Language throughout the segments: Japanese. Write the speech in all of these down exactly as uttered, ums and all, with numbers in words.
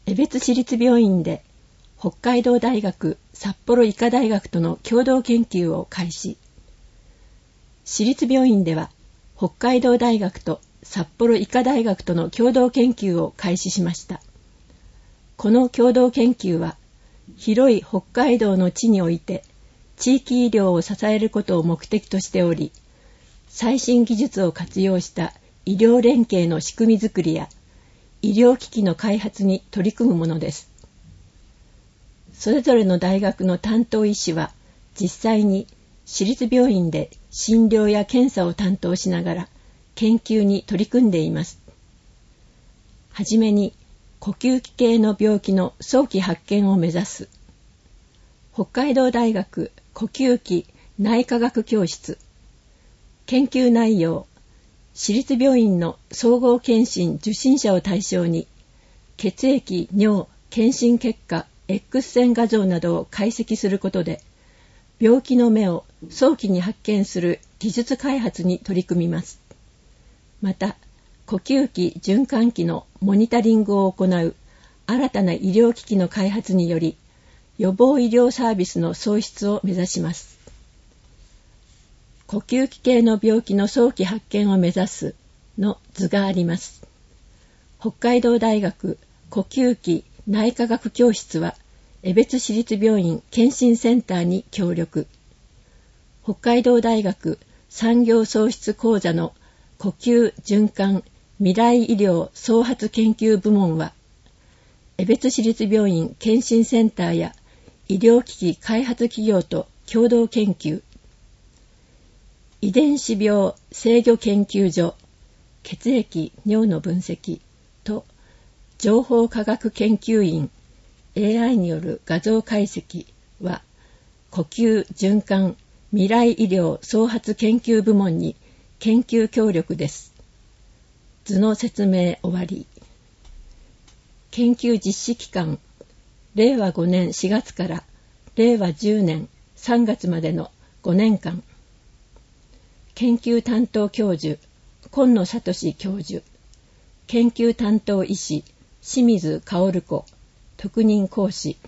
江別市立病院で北海道大学、札幌医科大学との共同研究を開始。市立病院では北海道大学と札幌医科大学との共同研究を開始しました。この共同研究は広い北海道の地において地域医療を支えることを目的としており、最新技術を活用した医療連携の仕組みづくりや医療機器の開発に取り組むものです。それぞれの大学の担当医師は実際に市立病院で診療や検査を担当しながら研究に取り組んでいます。はじめに呼吸器系の病気の早期発見を目指す北海道大学呼吸器内科学教室。研究内容、市立病院の総合検診受診者を対象に血液、尿、検診結果、X 線画像などを解析することで病気の目を早期に発見する技術開発に取り組みます。また、呼吸器循環器のモニタリングを行う新たな医療機器の開発により予防医療サービスの創出を目指します。呼吸器系の病気の早期発見を目指すの図があります。北海道大学呼吸器内科学教室は江別市立病院検診センターに協力。北海道大学産業創出講座の呼吸循環未来医療創発研究部門は江別市立病院検診センターや医療機器開発企業と共同研究。遺伝子病制御研究所血液・尿の分析と情報科学研究院 エーアイ による画像解析は呼吸循環未来医療創発研究部門に研究協力です。図の説明終わり。研究実施期間、れいわごねんしがつかられいわじゅうねんさんがつまでのごねんかん。研究担当教授、今野聡教授。研究担当医師、清水薫子、特任講師。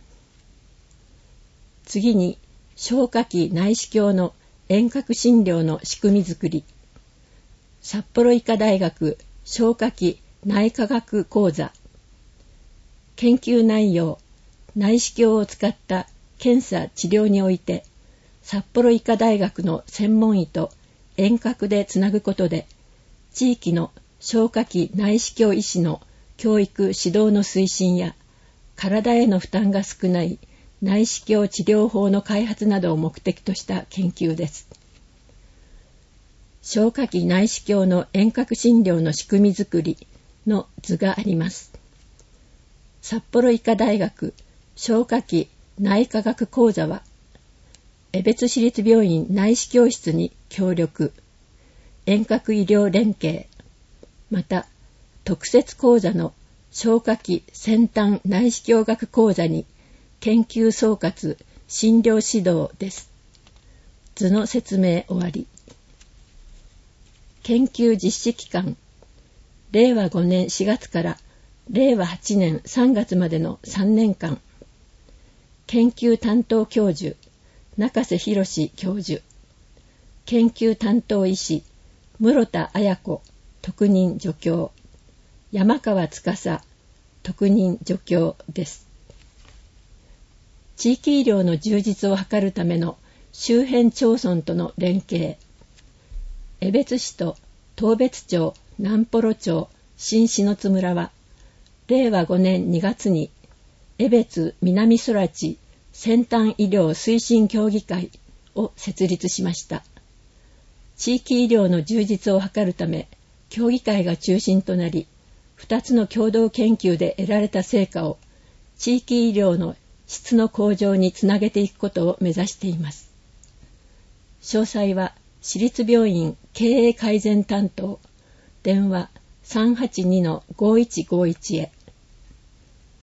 次に、消化器内視鏡の遠隔診療の仕組みづくり。札幌医科大学消化器内科学講座。研究内容、内視鏡を使った検査治療において、札幌医科大学の専門医と遠隔でつなぐことで、地域の消化器内視鏡医師の教育指導の推進や、体への負担が少ない内視鏡治療法の開発などを目的とした研究です。消化器内視鏡の遠隔診療の仕組みづくりの図があります。札幌医科大学消化器内科学講座は、江別市立病院内視鏡室に協力、遠隔医療連携、また特設講座の消化器先端内視鏡学講座に研究総括、診療指導です。図の説明終わり。研究実施期間、れいわごねんしがつかられいわはちねんさんがつまでのさんねんかん。研究担当教授、中瀬博教授。研究担当医師、室田彩子、特任助教。山川司、特任助教です。地域医療の充実を図るための周辺町村との連携。江別市と当別町、南幌町、新篠津村は、れいわごねんにがつに江別南空地先端医療推進協議会を設立しました。地域医療の充実を図るため、協議会が中心となり、ふたつの共同研究で得られた成果を地域医療の質の向上につなげていくことを目指しています。詳細は市立病院経営改善担当、電話 さんはちにのごいちごいち へ。